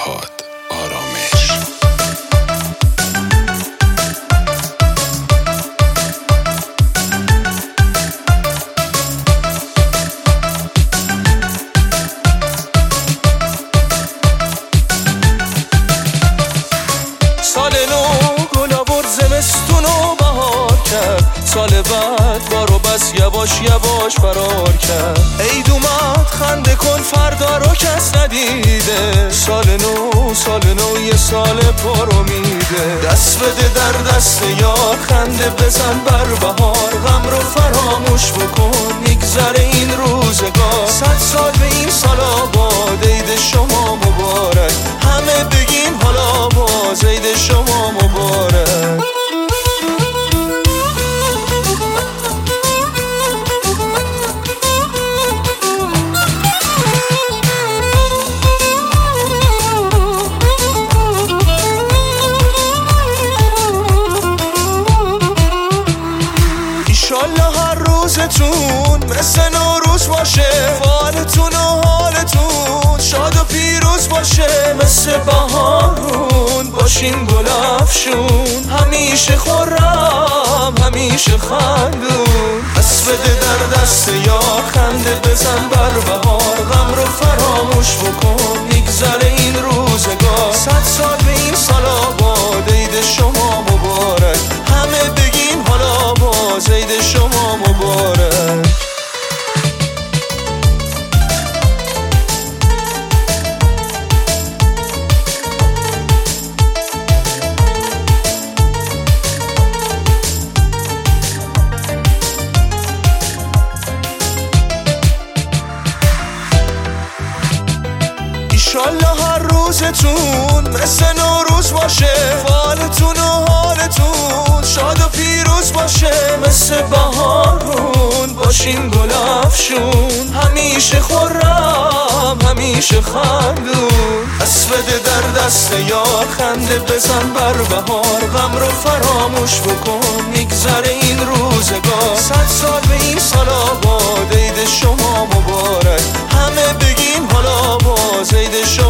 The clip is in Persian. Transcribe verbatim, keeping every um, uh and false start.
فرهاد آرامش. سال نو گل آورد زمستون و بهار کرد، سال بعد بارو بس یواش یواش فرار کرد. عید اومد خنده کن فردا رو کس ندیده، سال نو سال نو یه سال پر امیده. دست بده در دست یار خنده بزن بر بهار، غم رو فراموش بکن میگذره این روزگار. صد سال به این سال آباد، عید شما مبارک، همه بگین حالا باز عید شما مبارک. ایشالله هر روزتون مثل نوروز باشه، فالتون و حالتون شاد و پیروز باشه. مثل بهارون باشین گل افشون، همیشه خرم همیشه خندون. دست بده در دست یار خنده بزن بر بهار، غم رو فراموش بکن میگذره این روزگار. صد سال به این سال آباد، عید شما مبارک، همه بگین حالا باز عید شما مبارک. ایشالله هر روزتون مثل نوروز باشه، فالتون و حالتون شاد و پیروز باشه. مثل بهارون باشین گل افشون، همیشه خرم همیشه خندون. دست بده در دست یار خنده بزن بر بهار، غم رو فراموش بکن میگذره این روزگار. صد سال به این سال آباد، عید شما مبارک، همه بگین حالا باز عید شما